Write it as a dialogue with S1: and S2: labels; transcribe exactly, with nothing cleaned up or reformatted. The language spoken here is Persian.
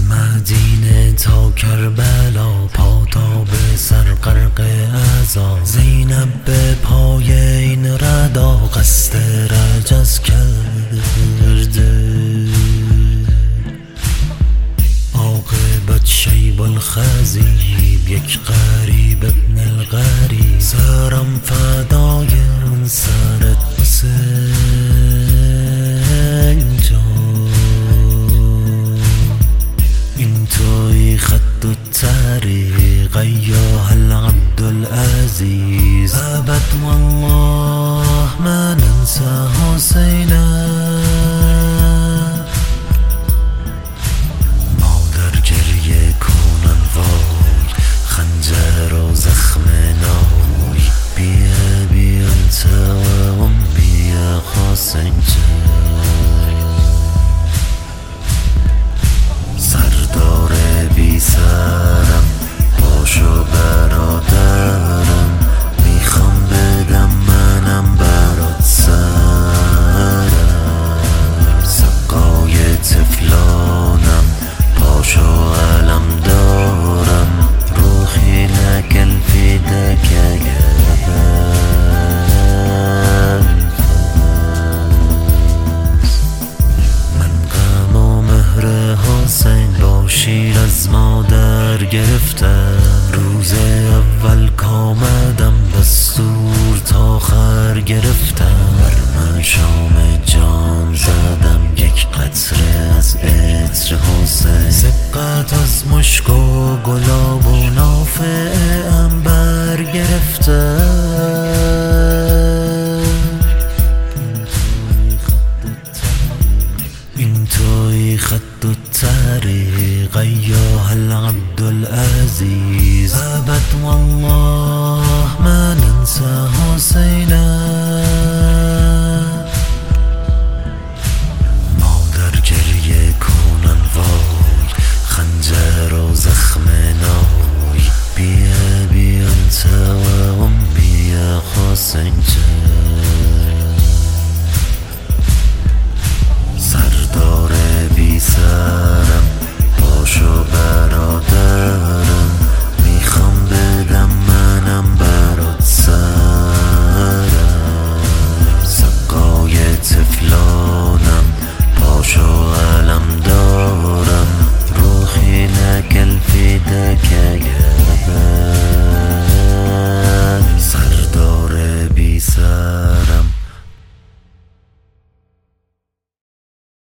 S1: مدینه تا کربلا، پا تا به سر غرق عزا. زینب به پای این ردا قصد رجز کرده. عاقبت شیب الخزیب، یک غریب ابن الغریب. سرم فدای اون سرت حسین جان. این توی خط و طریق ایها العبد العزیز. ابد والله ما ننسى حسینا. مادر گریه کنن وای، خنجر و زخم نای. بیا بیا انت و امی حسین جان. سردار بی سرم، پاشو برادرم. میخوام بدم منم برات سرم. سقای طفلانم، پاشو علم دارم. روحی لک الفداک یا حسین. با شیر از مادر گرفتم، روز اول کامدم دستور تا آخر گرفتم. بر من شام جان زدم، یک قطره از عطر حسین. سبقت از مشک و گلاب و نافه عنبر گرفتم. این توی خط و طریق ایها العبد العزیز. ابد والله ما ننسى حسینا.